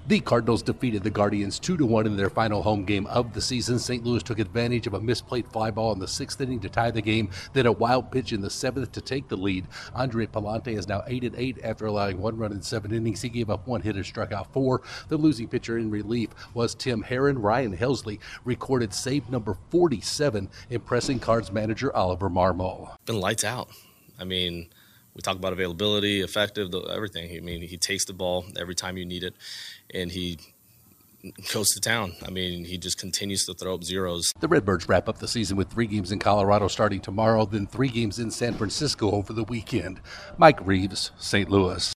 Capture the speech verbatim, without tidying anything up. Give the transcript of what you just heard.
The Cardinals defeated the Guardians two to one in their final home game of the season. Saint Louis took advantage of a misplayed fly ball in the sixth inning to tie the game, then a wild pitch in the seventh to take the lead. Andre Palante is now eight and eight after allowing one run in seven innings. He gave up one hit and struck out four. The losing pitcher in relief was Tim Herron. Ryan Helsley recorded save number forty-seven, impressing Cards manager Oliver Marmol. Been lights out. I mean, we talk about availability, effective, everything. I mean, he takes the ball every time you need it, and he goes to town. I mean, he just continues to throw up zeros. The Redbirds wrap up the season with three games in Colorado starting tomorrow, then three games in San Francisco over the weekend. Mike Reeves, Saint Louis.